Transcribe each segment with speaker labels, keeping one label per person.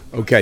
Speaker 1: Okay.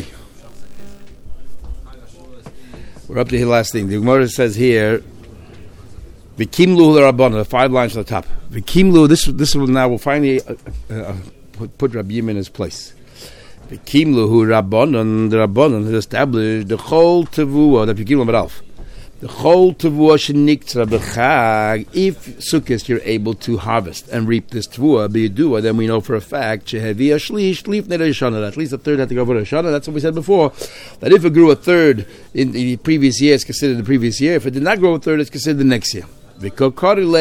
Speaker 1: We're up to the last thing. The Gemara says here, V'kimlu l'Rabbana, 5 lines from the top. V'kimlu, this will now will finally put Rabbi Yim in his place. V'kimlu Rabbanan, the Rabbanan has established the whole tevuah, the V'kimlu Maralf. The whole tevuah sheniktzra b'chag. If Sukkot you're able to harvest and reap this tevuah, b'yedua, then we know for a fact shehevi shlish lifnei Rishana. At least a third had to go for Rishana. That's what we said before. That if it grew a third in the previous year, it's considered the previous year. If it did not grow a third, it's considered the next year. And yet the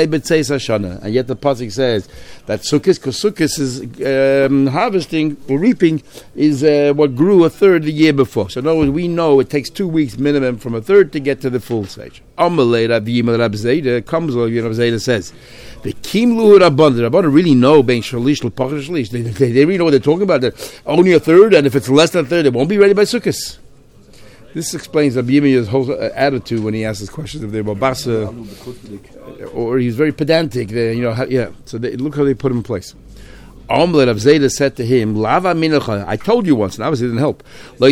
Speaker 1: pasuk says that Sukkot, because Sukkot is harvesting or reaping, is what grew a third the year before. So in other words, we know it takes 2 weeks minimum from a third to get to the full stage. Amalei Rabbi Yimel Rabbi Zayda comes along. Rabbi Zayda says, "The Kimlu Rabban, the Rabban really know being shalish l'pachar shalish. They really know what they're talking about. That only a third, and if it's less than a third, it won't be ready by Sukkot." This explains Rabbi Yirmiyah's whole attitude when he asks his questions of the Babasa, or he's very pedantic. So look how they put him in place. Omelet of Zayda said to him, "Lava minacha." I told you once, and obviously it didn't help.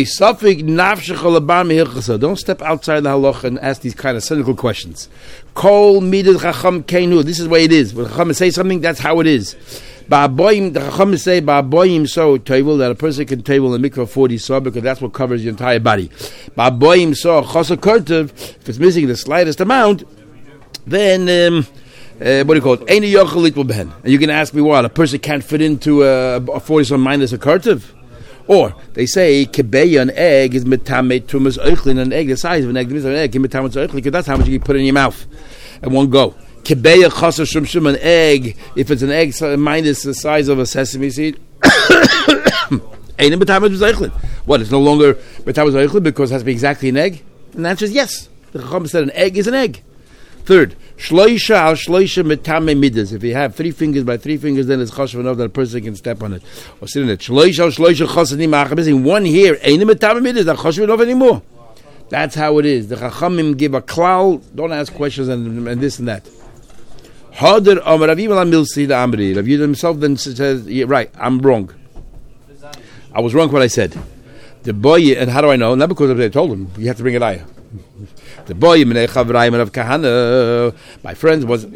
Speaker 1: Don't step outside the halacha and ask these kind of cynical questions. Kol midas chacham keinu. This is the way it is. When chacham say something, that's how it is. The Chacham say ba'aboyim so table that a person can table a mikvah 40 saw because that's what covers your entire body. Ba'aboyim so chasa kurtiv, if it's missing the slightest amount, then what do you call it? Ein yochel little ben. And you can ask me what a person can't fit into a 40 saw minus a kurtiv. Or they say kebeya, an egg is metame tumas oichlin, an egg the size of an egg, because that's how much you can put in your mouth at one go. Kebeya chaser shumshum, an egg, if it's an egg minus the size of a sesame seed, ain't it what, it's no longer because it has to be exactly an egg? And the answer is yes. The Chacham said an egg is an egg. Third, shloisha al shloisha metame midas. If you have 3 fingers by 3 fingers, then it's chashav enough that a person can step on it or sit in it. Shloisha al shloisha chasadim achar. Missing one here, ain't it metame midas? Not chashav enough anymore. That's how it is. The Chachamim give a klal. Don't ask questions and this and that. Hader Amar Rav Yimel Milsi the Amri. Rav Yimel himself then says, yeah, "Right, I'm wrong. I was wrong what I said." The boy, and how do I know? Not because I told him. You have to bring it ayah. The boy, of Kahana. My friend was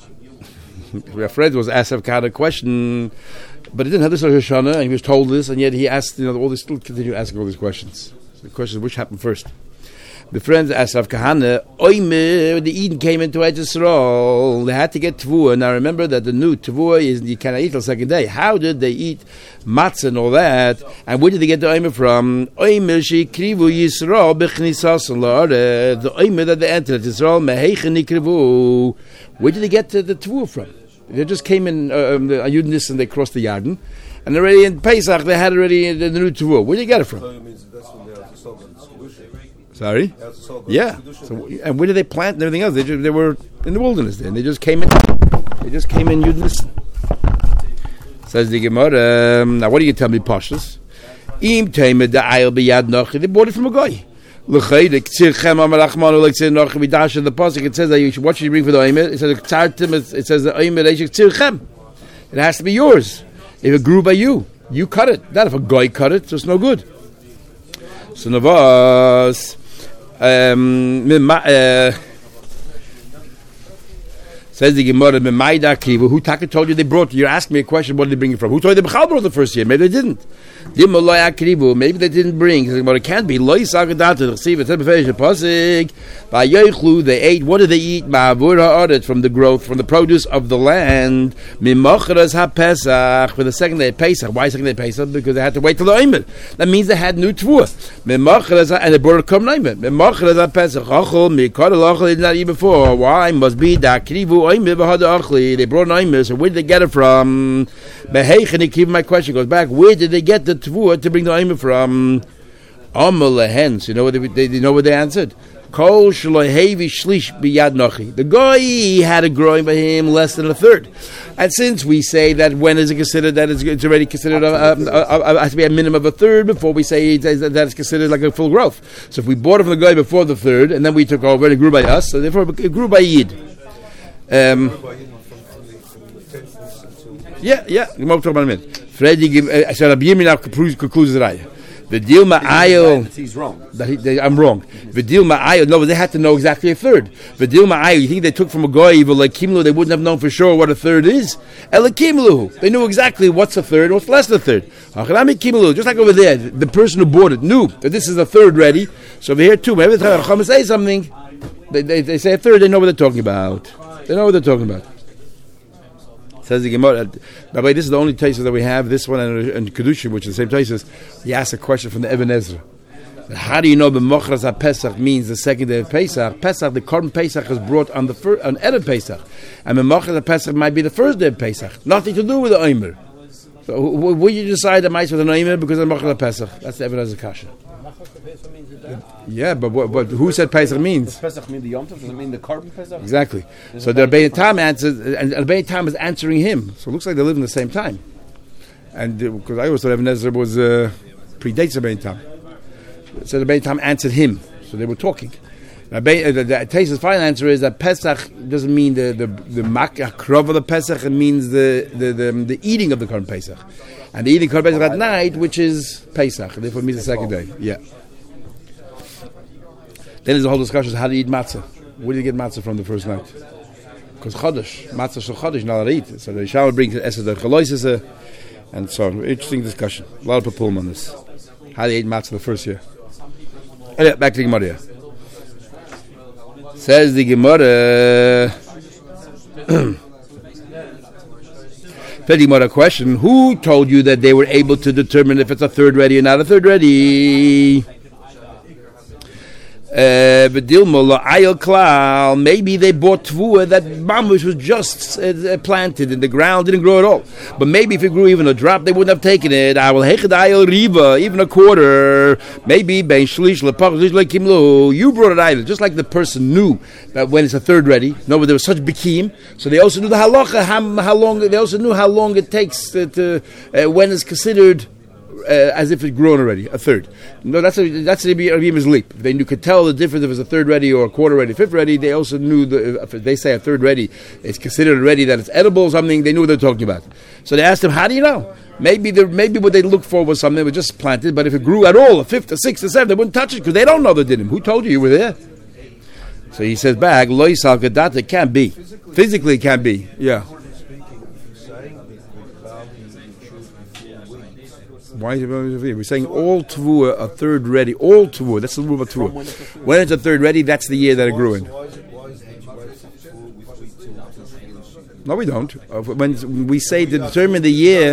Speaker 1: asked Rav Kahana a question, but he didn't have this Rosh Hashanah, and he was told this, and yet he asked, all this, still continue asking all these questions. So the question is, which happened first? The friends asked Rav Kahana, the Eden came into Eretz Yisrael. They had to get Tevuah. Now remember that the new Tevuah is you cannot eat till the second day. How did they eat matzah and all that? And where did they get the Oimer from? Oimer shekrivu Yisrael b'chnisas l'areh. The Oimer that they entered Yisrael meheichen nikrivu. Where did they get the Tevuah from? They just came in the Ayudnis and they crossed the Yarden. And already in Pesach they had already the new Tevuah. Where did they get it from? Sorry? Yeah. So, and where did they plant and everything else? They were in the wilderness there, and they just came in. Yudnis. Says the Gemara. Now, what do you tell me, Pashas? Im teimed the ayel biyad nochi. They bought it from a guy. L'chaydik tzirchem amalachmanu like tzir nochi b'dash in the pasuk. It says that what should you bring for the oimer? It says the oimer eishik tzirchem. It has to be yours. If it grew by you cut it. Not if a guy cut it, so it's no good. So Navas. Says the Gemara, who Taka told you they brought? You're asking me a question. What did they bring it from? Who told you the Bechal brought the first year? Maybe they didn't. Maybe they didn't bring. It can't be. They ate. What did they eat? From the growth, from the produce of the land. For the second day of Pesach. Why second day of Pesach? Because they had to wait till the Omer. That means they had new Tevuah. And they brought a Kom Omer. They did not eat before. Why? Must be that Krivu Omer. They brought an Omer. So where did they get it from? My question goes back. Where did they get the Tevuah to bring the Omer from? Hence, you know what they answered? Kol shlohevi shlish biyad nochi. The guy had a growing by him less than a third, and since we say that when is it considered that it's already considered has to be a minimum of a third before we say that it's considered like a full growth. So if we bought it from the guy before the third, and then we took over and it grew by us, so therefore it grew by Yid. Yeah. We'll talk about it in a minute. So Rabbi Yirmiyah now concludes the raya. V'dil ma'ayil.
Speaker 2: He's wrong.
Speaker 1: I'm wrong. V'dil ma'ayil. No, but they had to know exactly a third. V'dil ma'ayil. You think they took from a goy like kimlu? They wouldn't have known for sure what a third is. Elakimlu. They knew exactly what's a third, what's less than a third. Just like over there, the person who bought it knew that this is a third ready. So over here too, every time Chacham say something, they say a third. They know what they're talking about. They know what they're talking about. Says the Gemara. By the way, this is the only Taisus that we have. This one and Kedushim, which is the same Taisus. He asked a question from the Eben Ezra. How do you know B'mochras HaPesach means the second day of Pesach? Pesach, the Korban Pesach is brought on Erev Pesach, and B'mochras HaPesach might be the first day of Pesach. Nothing to do with the Omer. So, will you decide the mice with an Omer because of B'mochras HaPesach? That's the Eben Ezra Kasha. Yeah, but who said Pesach means?
Speaker 2: Does Pesach mean the Yom Tov? Does it mean the Korban Pesach?
Speaker 1: Exactly. So the Rebbeinu Tam answers, and Rebbeinu Tam is answering him. So it looks like they live in the same time. And because I always thought Eben Ezra was predates Rebbeinu Tam. So the Rebbeinu Tam answered him. So they were talking. The Taisa's final answer is that Pesach doesn't mean the makrov of the Pesach. It means the eating of the Korban Pesach, and the eating Korban Pesach at night, which is Pesach. Therefore, it means the second day. Yeah. Then there's a whole discussion: how to eat matzah. Where do you get matzah from the first night? Because chodesh, matzah shel chodesh, not to eat. So the Yeshua brings Esed Chalois, and so on. Interesting discussion. A lot of papum on this. How do you eat matzah the first year? Anyway, back to the Gemara. Says the Gemara. The Gemara question: who told you that they were able to determine if it's a third ready or not a third ready? Maybe they bought tvua that mamush was just planted in the ground, didn't grow at all. But maybe if it grew even a drop, they wouldn't have taken it. I will riva, even a quarter. Maybe ben shlish lepach like kimlo. You brought it either, just like the person knew that when it's a third ready. No, but there was such bikim, so they also knew the halacha. How long? They also knew how long it takes to when it's considered. As if it's grown already, a third. No, that's Rebbeim's leap. They could tell the difference if it's a third ready or a quarter ready, fifth ready. They also knew if they say a third ready, it's considered already that it's edible or something. They knew what they're talking about. So they asked him, "How do you know? Maybe what they looked for was something that was just planted, but if it grew at all, a fifth, a sixth, a seventh, they wouldn't touch it because they don't know they did him. Who told you were there?" So he says back, "Lo yisal gadat, it can't be. Physically, it can't be. Yeah." Why is it? We're saying all tvua, a third ready, all tvua. That's the rule of tvua. When it's a third ready, that's the year that it grew in. No, we don't. When we say to determine the year.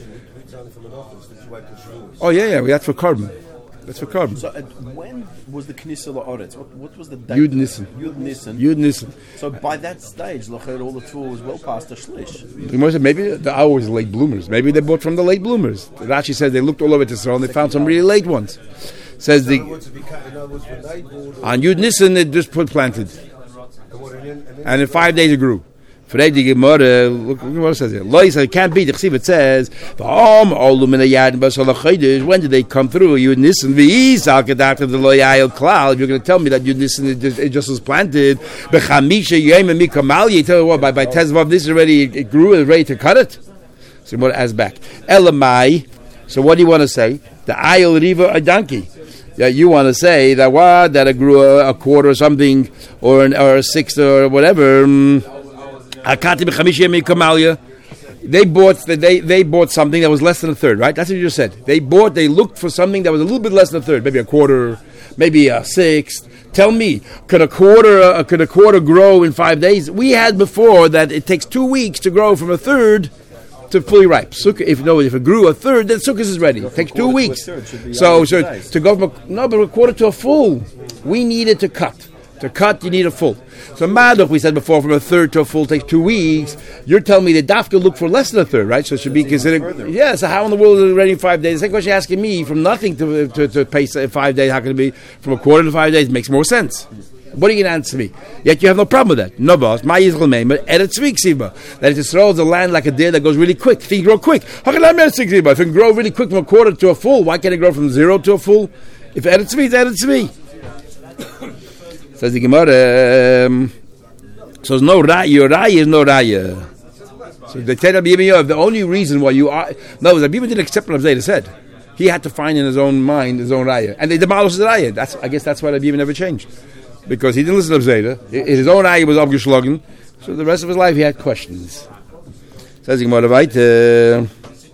Speaker 1: Oh yeah, that's for carbon. That's for carbon.
Speaker 2: So when was the Knesset La'aretz? What was the date?
Speaker 1: Yud Nisan. Yud Nisan.
Speaker 2: So by that stage, all the tvua was well past the shlish.
Speaker 1: Maybe the hours late bloomers. Maybe they bought from the late bloomers. Rashi says they looked all over Israel and they found some really late ones. Says on Yud Nisan it just planted, and in 5 days it grew. For the Gemara, look what it says here. It can't be. The Chesiv, it says, when did they come through? You Nisan of the loyal cloud. You're going to tell me that you Nisan it just was planted. You tell me what? By Tezvav, this already it grew and ready to cut it. So Gemara asks back. Elamai. So what do you want to say? The ayil riva a donkey. Yeah, you want to say that what? That it grew a quarter or something, or a sixth or whatever. They bought something that was less than a third, right? That's what you just said. They looked for something that was a little bit less than a third, maybe a quarter, maybe a sixth. Tell me, could a quarter grow in 5 days? We had before that it takes 2 weeks to grow from a third to fully ripe. Sukkah, if it grew a third, then sukkah is ready. It takes 2 weeks. So to go from a quarter to a full, we needed to cut. To cut, you need a full. So Madoch, we said before, from a third to a full takes 2 weeks. You're telling me that Dafka look for less than a third, right? So it should be considered. Yeah, so how in the world is it ready in 5 days? The second question you're asking me, from nothing to pay 5 days, how can it be from a quarter to 5 days? Makes more sense. What are you going to answer me? Yet you have no problem with that. No, boss. My Yisrael name, but Eretz Tzvik that it throws a land like a deer that goes really quick. Things grow quick. How can I Eretz Tzvik? If it can grow really quick from a quarter to a full, why can't it grow from 0 to a full? If Eretz Tzvik is Eretz Tzvik. Says the Gemara. So there's no raya. Your raya is no raya. So they tell Rabbi Yirmiyah the only reason why you are no, Rabbi Yirmiyah didn't accept what Rabbi Zayda said. He had to find in his own mind his own raya, and they demolished the raya. I guess that's why Rabbi Yehuda never changed, because he didn't listen to Zayda. His own raya was abgeschlagen, so the rest of his life he had questions. Says he more weiter.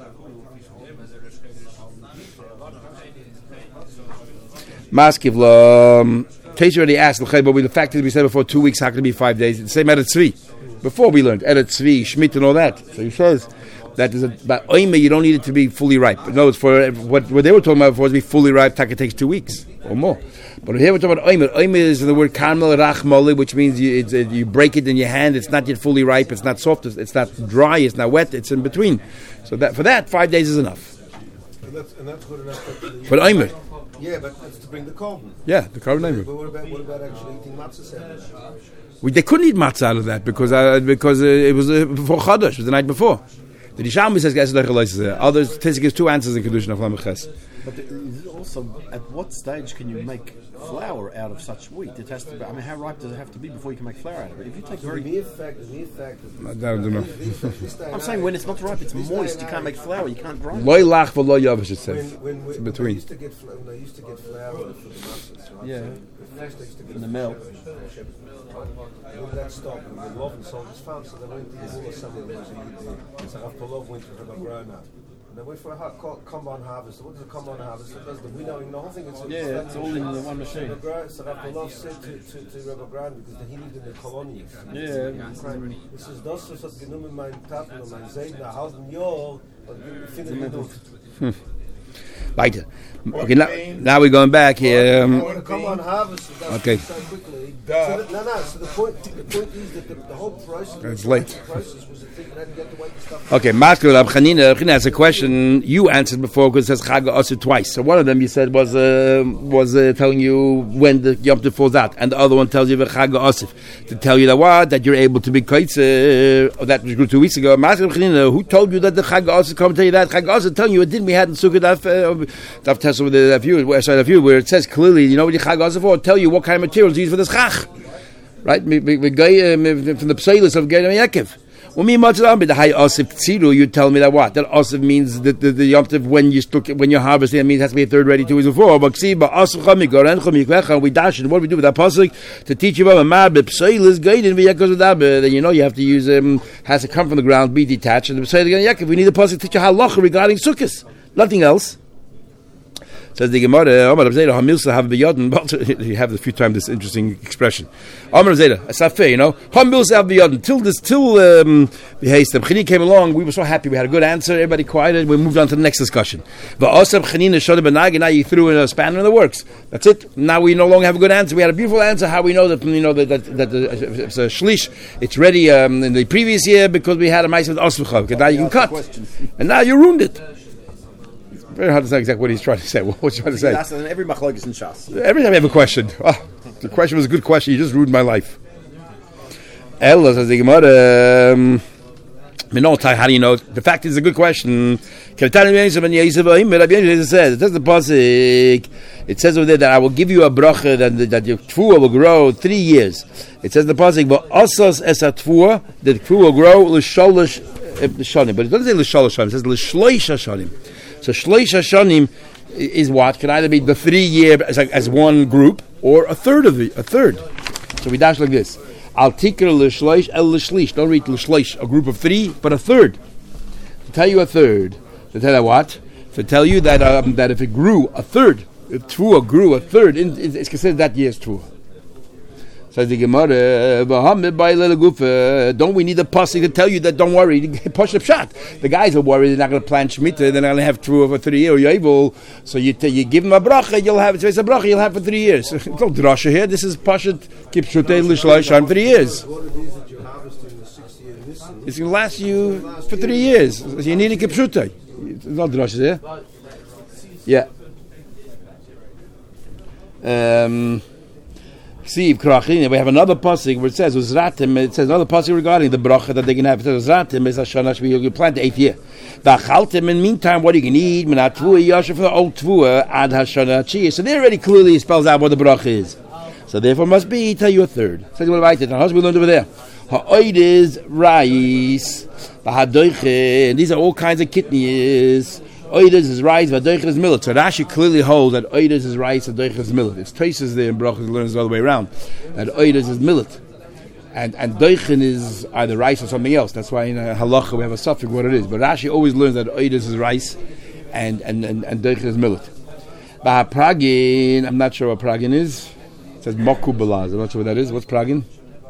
Speaker 1: Maskiv Teisha already asked, but the fact that we said before 2 weeks, how can it be 5 days? It's the same Eretz Tzvi. Before we learned Eretz Tzvi, Schmidt, and all that. So he says that is about oime, you don't need it to be fully ripe. No, it's for what they were talking about before to be fully ripe. It takes 2 weeks or more. But here we're talking about oime. Oime is the word karmel rachmole, which means you break it in your hand. It's not yet fully ripe. It's not soft. It's not dry. It's not wet. It's in between. So for that 5 days is enough.
Speaker 3: And that's good enough
Speaker 1: for oime.
Speaker 3: Yeah, but that's to bring the korban.
Speaker 1: Yeah, the korban oime.
Speaker 3: But what about actually eating matzah sandwich?
Speaker 1: They couldn't eat matzah out of that because it was before Chodesh, it was the night before. The Rishalmi says, others, Tisik gives two answers in Kedushin of Lamechas.
Speaker 2: But also, at what stage can you make flour out of such wheat? It has to be, how ripe does it have to be before you can make flour out of it? If you take
Speaker 3: the mere fact
Speaker 1: I don't know.
Speaker 2: I'm saying when it's not ripe, it's moist, you can't make flour, you can't grind it.
Speaker 1: Loy lach v'loy yavish, it says.
Speaker 3: It's
Speaker 1: in between.
Speaker 3: I used to get flour for the matzahs, right?
Speaker 2: Yeah.
Speaker 3: In
Speaker 2: the mill.
Speaker 3: When that stopped, and the love and salt was found, so they went to the Mula somewhere, so Rav Polov went to Rebbe Granat. And they went for a combine harvest. What is a combine harvest? It does the winnowing, the whole thing. It's
Speaker 2: all in the one machine.
Speaker 3: So Rav Polov said to Rebbe Granat, because he lived in the colony.
Speaker 2: Yeah.
Speaker 3: He says, das ist das genommen mein Taten und mein Segen, ein halben Jahr, und ich finde es nicht.
Speaker 1: Weiter. Okay, now we're going back here.
Speaker 3: Come on, harvest.
Speaker 1: Okay.
Speaker 3: So quickly. So the point is that the whole process.
Speaker 1: It's late.
Speaker 3: The process was a thing that you had to wait the stuff.
Speaker 1: Okay, Maskul Rab Chanina has a question you answered before because it says Chag Asur twice. So one of them you said was telling you when the Yom Tov falls out, and the other one tells you Chag Asur to tell you that you're able to be kaitzer. That was good 2 weeks ago. Maskul Rab Chanina, who told you that the Chag Asur come tell you that? Chag Asur telling you it didn't. We had in Sukkot Daf Tessa with the view, where it says clearly, you know what the Chag Asur for? Tell you what kind of materials used for this Chag, right? From the pseilis of Gedem Yaakov. You tell me that what? That Asif means that the Yom Tov when you're harvesting, it means it has to be a third ready 2 weeks before. But we dash it. What do we do with that pasuk? To teach you about the pseilis then you know you have to use has to come from the ground, be detached, and the pseilis Yaakov. We need a pasuk to teach you halacha regarding sukkahs. Nothing else. Says the Gemara, Omar Zayda, Hamilsa have biyadin. You have a few times this interesting expression. Omar Zayda, it's not fair, you know. Hamilsa have biyadin. Till Behestem Chini came along, we were so happy. We had a good answer. Everybody quieted. We moved on to the next discussion. Va'asab Chanina Shoda Benagi. Now you threw in a spanner in the works. That's it. Now we no longer have a good answer. We had a beautiful answer. How we know that that it's a shlish. It's ready in the previous year because we had a mice with Osvachav. Now you can cut, and now you ruined it. Very hard to say exactly what he's trying to say. What's he trying to say?
Speaker 2: Every machlok is in Shas.
Speaker 1: Every time you have a question, the question was a good question. You just ruined my life. Ella says the Gemara. How do you know? The fact is a good question. It says the pasuk. It says over there that I will give you a bracha that your tefua will grow 3 years. It says the pasuk, but asas es tefua that tefua will grow l'sholosh shanim. But it doesn't say l'sholosh shanim. It says l'shloish shanim. So Shleish Hashanim is what? Can either be the 3 year as one group or a third. So we dash like this. Al Tikr L'Shleish El L'Shlish. Don't read L'Shleish, a group of 3, but a third. To tell you a third. To tell you what? To tell you that that if it grew a third, if Tvua grew a third, it's considered that year's Tvua. Says the Gemara, don't we need a pasuk to tell you that don't worry, push the shot. The guys are worried they're not going to plant Shemitah, they're not going to have true over 3 years, you're able, so you give them a bracha, you'll have a bracha, you'll have for 3 years. It's no drasha here, this is Pashat Kipshutei L'Shleish on 3 years. It's going to last you for 3 years. So you need a Kipshutei. It's not drasha here. Yeah. See, we have another pasuk where it says Uzratim. It says another pasuk regarding the bracha that they can have. It says Uzratim is Hashana Shvi. You plant the 8th year. V'achaltim. In meantime, what you can eat? Minat tvua yasher for the old tvua ad Hashana Chi. So there already clearly spells out what the bracha is. So therefore, must be tell you a third. So what about it? How we learned over there? Ha'oid is rice. V'hadoiche. These are all kinds of kidneys. Oides is rice, Vadoiches is millet. So Rashi clearly holds that Oides is rice, Vadoiches is millet. It's traces there in Brachos learns all the way around that Oides is millet. And Doichen is either rice or something else. That's why in Halacha we have a suffix what it is. But Rashi always learns that Oides is rice and Doichen is millet. But Pragin, I'm not sure what Pragin is. It says Moku Belaz. I'm not sure what that is. What's Pragin?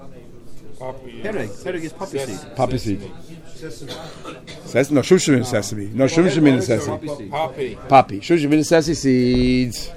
Speaker 2: Pereg is poppy seed.
Speaker 1: Poppy seed. No, Shusha means sesame. No, Shusha means sesame. Poppy. Shusha means sesame seeds.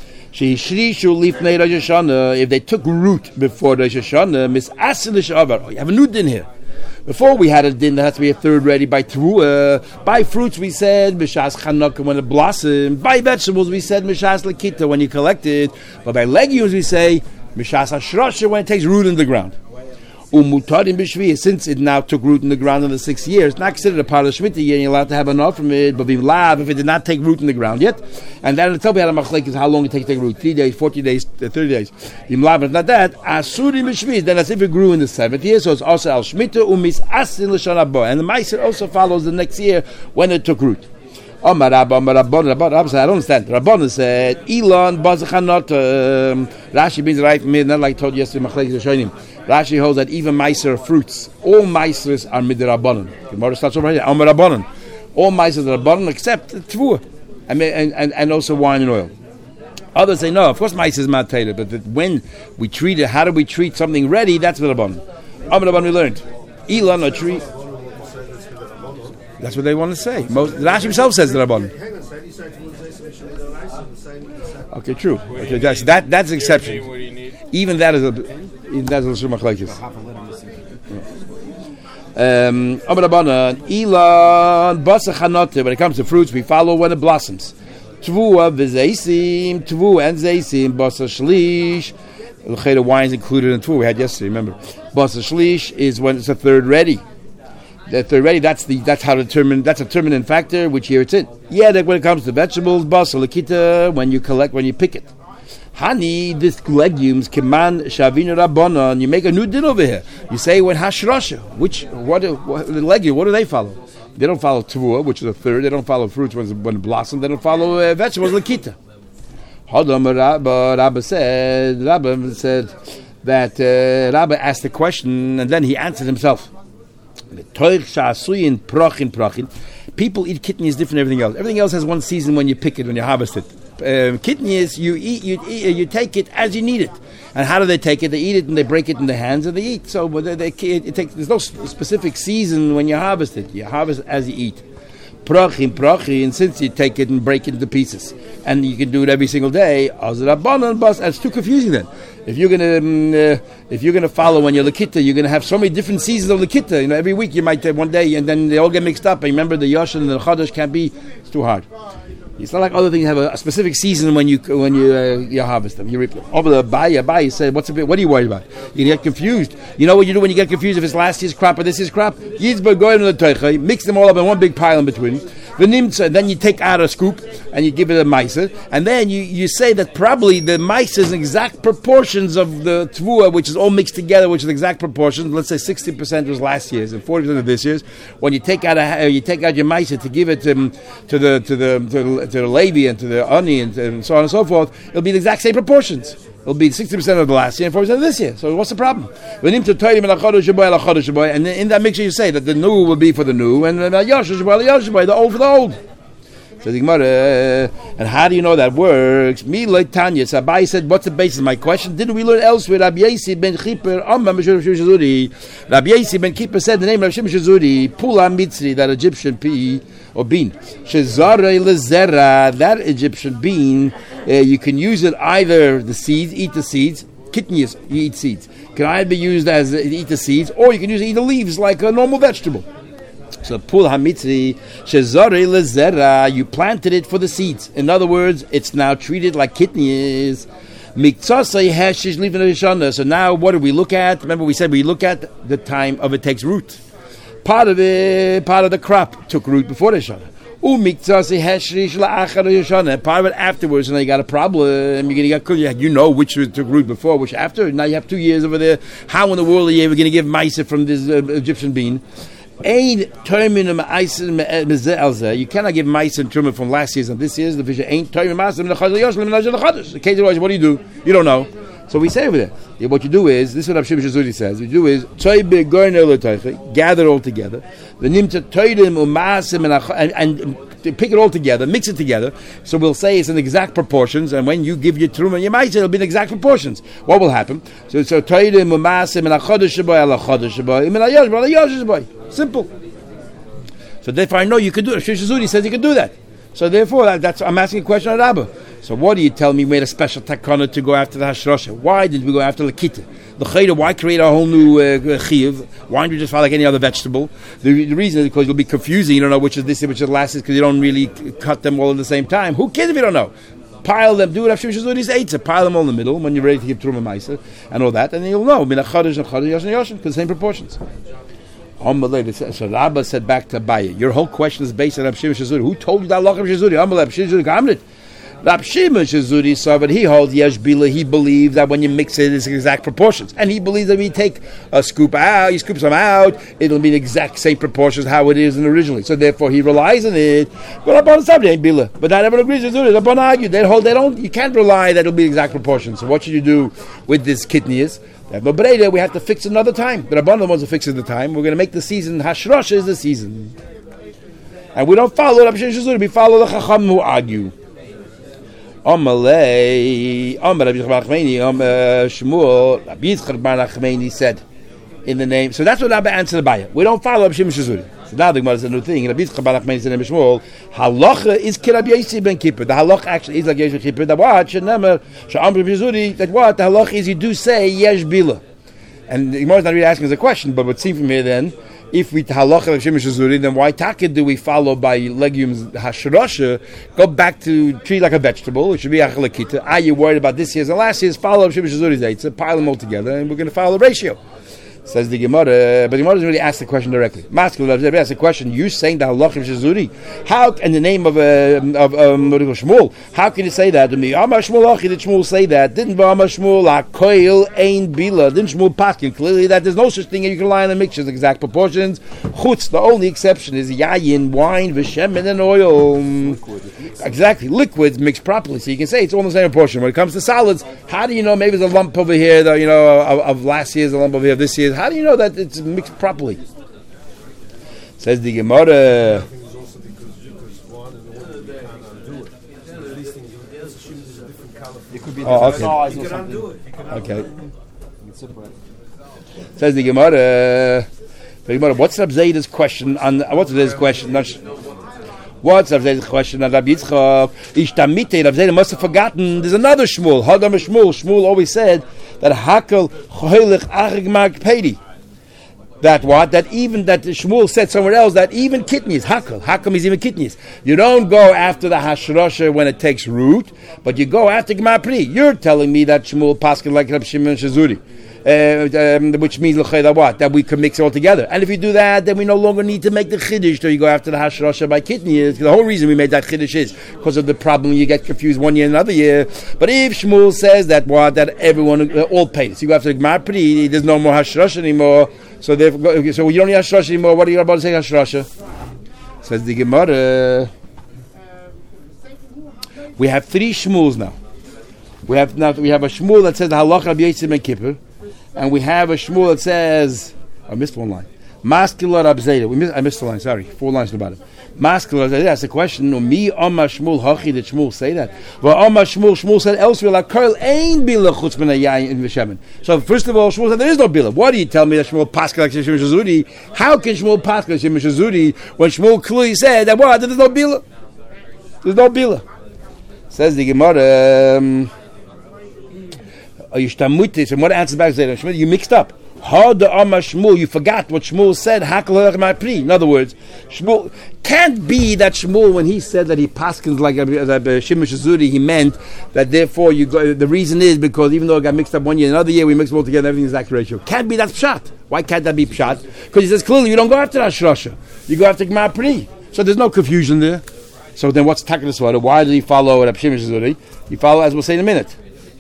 Speaker 1: If they took root before Rosh Hashanah, you have a new din here. Before we had a din that has to be a third ready by Teruah. By fruits we said Mishas Chanukah when it blossomed. By vegetables we said Mishas Lakita when you collect it. But by legumes we say Mishas Hashrasha when it takes root in the ground. Umutarim b'shviyah, since it now took root in the ground in the 6 years, not considered a part of Shemitah yet, you're allowed to have enough from it, but if it did not take root in the ground yet, and that itself we had a machlek is how long it takes to take root, 3 days, 40 days, 30 days. If not that, asurim b'shviyah, then as if it grew in the 7th year, so it's also al Shemitah umis asin l'shon haba, and the ma'aser also follows the next year when it took root. Rabban, I don't understand. Rabban said, Elon Bazachanot. Rashi means right from me, not like I told you yesterday, Machlekes Rishonim. Rashi holds that even meiser fruits, all meisers are midrabbanan. Gemara starts over here. Amar Rabbanan. All meisers are rabbanan except tvua, and also wine and oil. Others say no. Of course, meiser is matayla, but that when we treat it, how do we treat something ready? That's midrabbanan. Amar Rabbanan we learned. Elon a tree. That's what they want to say. Rashi himself says the Rabban. Okay, true. Okay, that's an exception. Even that is a L'shon Machlekes. Ilan Basachanote. When it comes to fruits, we follow when it blossoms. Tvua v'zeisim, tvua and zeisim, basa shlish. The wine is included in tvua. We had yesterday. Remember, basa shlish is when it's a third ready. The third ready, that's a determinant factor, which year it's in. Yeah, when it comes to vegetables, basal lakita, when you pick it. Honey, this legumes, keman shavinu rabbanon, you make a new din over here. You say when hashrasha, the legume, what do they follow? They don't follow teruah, which is a third. They don't follow fruits when it blossoms. They don't follow vegetables, lakita. Rabba said that Rabba asked the question, and then he answered himself. People eat kidneys different than everything else. Everything else has one season when you pick it, when you harvest it. Kidneys, you take it as you need it. And how do they take it? They eat it and they break it in their hands and they eat. So there's no specific season when you harvest it. You harvest as you eat. And since you take it and break it into pieces, and you can do it every single day, it's too confusing then. If you're gonna follow when you're Lakita, you're gonna have so many different seasons of Lakita. Every week you might have one day, and then they all get mixed up. And remember, the Yoshan and the Chodesh can't be. It's too hard. It's not like other things have a specific season when you harvest them, you reap them. Over the Abai said, what are you worried about? You get confused. You know what you do when you get confused if it's last year's crop or this year's crop? Yizba go into the teicha, mix them all up in one big pile in between. And then you take out a scoop and you give it a meiser, and then you say that probably the meiser is exact proportions of the tvua, which is all mixed together, which is exact proportions. Let's say 60% was last year's and 40% of this year's. When you take out your meiser to give it to the Levi and to the Ani and so on and so forth, it'll be the exact same proportions. It'll be 60% of the last year and 40% of this year. So what's the problem? And in that mixture you say that the new will be for the new and the old for the old. So the Gemara, and how do you know that works? Me like Tanya. So Abai said, what's the basis of my question? Didn't we learn elsewhere? Rabbi Yasi ben Kippur, Rabbi Yasi ben Kippur said the name of Shimon Shazuri, Pula Mitzri, that Egyptian pea or bean. Shezara lezera, that Egyptian bean, you can use it either the seeds, eat the seeds. Kidneys, you eat seeds. Can either be used as eat the seeds, or you can use it eat the leaves like a normal vegetable. So pul hamitri shezari lezera, you planted it for the seeds. In other words, it's now treated like kidneys. Miktsasai hashish living rishana. So now what do we look at? Remember we said we look at the time of it takes root. Part of the crop took root before the Shana. Part of it afterwards, and now you got a problem. You know which took root before, which after. Now you have 2 years over there. How in the world are you ever going to give ma'aser from this Egyptian bean? Ain't terminum eisen mezelze. You cannot give mice and truma from last year's and this year's. The vision ain't terminum eisen the chadal yoshlim and the chadash. The case of what do? You don't know. So we say over there. Yeah, what you do is this is what Rav Shimon Shazuri says. What you do is gather it all together. The nimta toidim umasim and pick it all together, mix it together. So we'll say it's in exact proportions, and when you give your truma and your mice, it'll be in exact proportions. What will happen? So toidim umasim and achodesh shaboy ala chodesh shaboy imin ayosh shaboy. Simple. So therefore, I know you can do it. Rav Shimon Shazuri says you can do that. So therefore, that's I'm asking a question at Abba. So what do you tell me? We made a special takana to go after the Hashrosha. Why did we go after the Kita? The Chayda, why create a whole new Chiv? Why don't you just file like any other vegetable? The reason is because you'll be confusing. You don't know which is this, which is last, because you don't really cut them all at the same time. Who cares if you don't know? Pile them, do it. Rav Shimon Shazuri's eitzah. Pile them all in the middle when you're ready to give Truma Maisa and all that, and then you'll know. Min Achadash and Chadash Yoshin Yoshin, because the same proportions. So Rabba said back to Abaye, your whole question is based on Rav Shimon Shazuri. Who told you that Rav Shimon Shazuri? Rav Shimon Shazuri Rav Shimon Shazuri saw, but he holds Yesh Bila. He believes that when you mix it, it's exact proportions, and he believes that when you take a scoop out, you scoop some out, it'll be the exact same proportions how it is originally. So therefore, he relies on it. But upon the subject, ain't Bila. But not everyone agrees with Shazuri. Upon argue, they don't. You can't rely that it'll be exact proportions. So what should you do with this kidneys? But Breda, we have to fix it another time. But Rabbanan wants to fix it the time. We're going to make the season, Hashrosha is the season. And we don't follow Rabbi Shimon Shazuri, we follow the Chacham who argue. Amalei, Rabbi Shmuel, Rabbi Yitzchak bar Nachmani said, in the name, so that's what Rabbi answered the Baya. We don't follow Rabbi Shimon Shazuri. So now the Gemara is a new thing. Rabbi Yitzchak bar Nachmani said in Shmuel, Halacha is Kirab Yossi ben Kippur. The Halacha actually is like Yesh ben Kippur. That what? Shenemer, Sha'am Rabbi Shazuri, that what? The Halacha is you do say Yesh Bila. And the Gemara is not really asking us a question, but what seems from here then, if we halacha Rav Shimon Shazuri, then why taka do we follow by legumes hashrosha? Go back to treat like a vegetable. It should be achalakita. Are you worried about this year's and last year's? Follow Rav Shimon Shazuri's eitzah, pile them all together, and we're going to follow the ratio. Says the Gemara, but the Gemara doesn't really ask the question directly. Maskul ask the question. You saying the halacha of Shazuri? How in the name of Shmuel? How can you say that to me? Amar Shmuel did Shmuel say that? Didn't Amar Shmuel Akoil Ein Bila? Didn't Shmuel paskin clearly that there's no such thing and you can rely on the mixtures, exact proportions? Chutz. The only exception is yayin, wine, v'shemen, and oil. Exactly, liquids mixed properly, so you can say it's all the same proportion. When it comes to solids, how do you know maybe there's a lump over here, of last year's, a lump over here of this year's? How do you know that it's mixed properly? Says the Gemara.
Speaker 2: It could be different size or something.
Speaker 1: Okay. Says the Gemara. What's Rav Zayda's question on? What's Rav Zayda's question? What's Rav Zayda's question on Rabbi Yitzchak? Ishtamite. Rav Zayda must have forgotten. There's another Shmuel. Hadam Shmuel. Shmuel always said that Hakel Choilich Achigmag Pedi. That what? That even that Shmuel said somewhere else that even kidneys, Hakel is even kidneys. You don't go after the Hashrosha when it takes root, but you go after Gmar Pri. You're telling me that Shmuel paskin like Rabbi Shimon Shazuri. Which means what? That we can mix it all together. And if you do that, then we no longer need to make the chiddush. So you go after the hashrosha by kidneys. The whole reason we made that chiddush is because of the problem you get confused one year and another year. But if Shmuel says that that everyone all pays, so you go after the Gmar Pri, there's no more hashrosha anymore. So therefore, so you don't need hashrosha anymore. What are you about to say hashrosha? Says the Gemara. We have three Shmuels now. We have a Shmuel that says the halacha Rabbi Yossi ben Kippur. And we have a Shmuel that says, I missed one line. Maskila Rab Zayda. I missed the line, sorry. 4 lines to the bottom. Maskila Rab Zayda. That's the question. No, me, Amma Shmuel, Hachi, did Shmuel say that? Well, Amma Shmuel said elsewhere, like, Karl ain't Bila Chutz Min HaYayin in Veshemen. So, first of all, Shmuel said there is no Bila. Why do you tell me that Shmuel Paskal like Shimon Shazuri? How can Shmuel Paskal like Shimon Shazuri when Shmuel clearly said that, there's no Bila? There's no Bila. Says the Gemara, and what answers back to you mixed up. You forgot what Shmuel said. In other words, Shmuel can't be that Shmuel, when he said that he paskins like Shimon Shazuri, he meant that therefore you go. The reason is because even though it got mixed up one year, another year we mix them all together, everything is exact ratio. Can't be that pshat. Why can't that be pshat? Because he says clearly you don't go after Hashrosha, you go after Gmar Pri. So there's no confusion there. So then what's Takar Swara? Why did he follow Rab Shimon Shazuri? He followed, as we'll say in a minute.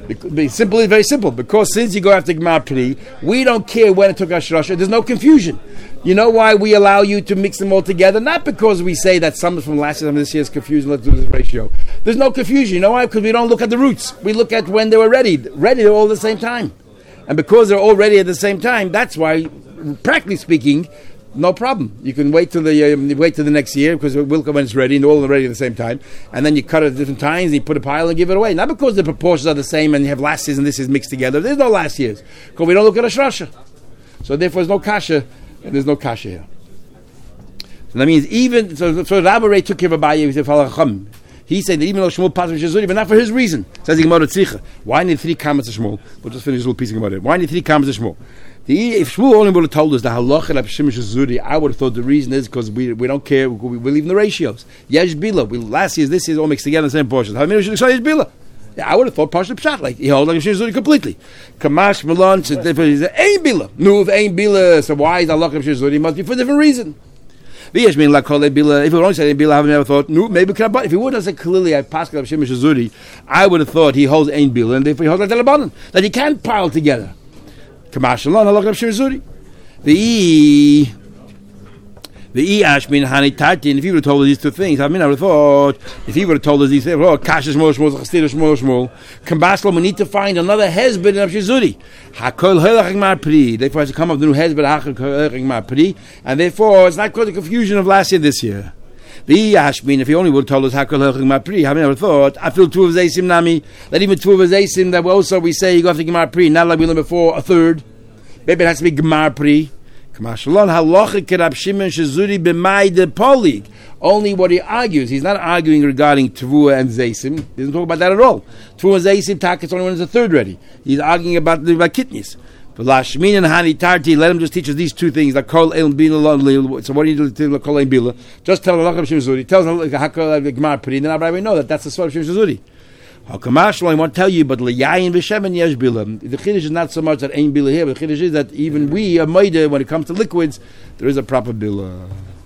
Speaker 1: Simple is very simple. Because since you go after Gemara Pri, we don't care when it took Hashrasha. There's no confusion. You know why we allow you to mix them all together? Not because we say that some from last year, some this year is confused, let's do this ratio. There's no confusion. You know why? Because we don't look at the roots. We look at when they were ready. Ready, they're all at the same time. And because they're all ready at the same time, that's why, practically speaking, no problem. You can wait till the next year because it will come when it's ready and all are ready at the same time. And then you cut it at different times and you put a pile and give it away. Not because the proportions are the same and you have last year's and this is mixed together. There's no last year's because we don't look at a shrasha. So therefore there's no kasha and there's no kasha here. So that means even, so Rabbi Ray took care of Abaye, he said that even though Shmuel passed with Shazuri, but not for his reason. Says the Gemara Tzricha. Why need 3 comments of Shmuel? We'll just finish a little piece of Gemara. Why need 3 comments of Shmuel? If Shmuel only would have told us the halacha of Shimon Shazuri, I would have thought the reason is because we don't care. We believe in the ratios. Yesh bila. Last year's, this year's all mixed together in the same portions. How many should yesh bila? Yeah, I would have thought partial pshat, like he holds like Shimon Shazuri completely. Kamash Milan said different. He said ain bila. No, if ain bila. So why is the halacha of Shimon Shazuri? It must be for a different reason. If we would only say bila, I would never thought. No, maybe can I, if he would have said clearly, I Pascal of Shimon Shazuri, I would have thought he holds ain bila, and therefore he holds like Delabanan, that he can't pile together. Kamash Milan halacha of Shimon Shazuri. The Ashmin Hani Tartin, if he would have told us these 2 things, I would have thought, if he would have told us these things, Kash is more, Kambaslo, we need to find another husband of Shizuri. Hakol Helach Mar Pri. Therefore, has to come up with a new husband, Hakol Helach Mar Pri, and therefore, it's not because of the confusion of last year, this year. The Ashmin, if he only would have told us Hakol Helach Mar Pri, I would have thought, I feel 2 of Zaysim Nami, that even 2 of Zaysim, that also we say, you go after Gemar Pri, not like we learned before, a third. Maybe it has to be Gemar Pri. Only what he argues. He's not arguing regarding Tvua and Zaysim. He doesn't talk about that at all. Tvua and Zaysim, Takis only when it's a third ready. He's arguing about Kitnis. Lashmin and Hani Tarti, let him just teach us these 2 things. Like Kol El Bila. So what do you do to Kol El Bila? Just tell him Hakol Shimon. Tells him Hakol Gemar Pri. Then I know that that's the sort of Shimon. Hakamash, I want to tell you, but L'yayin v'shemen yesh bila. The chiddush is not so much that ain't bila here, but the chiddush is that even we, a maida, when it comes to liquids, there is a proper bila.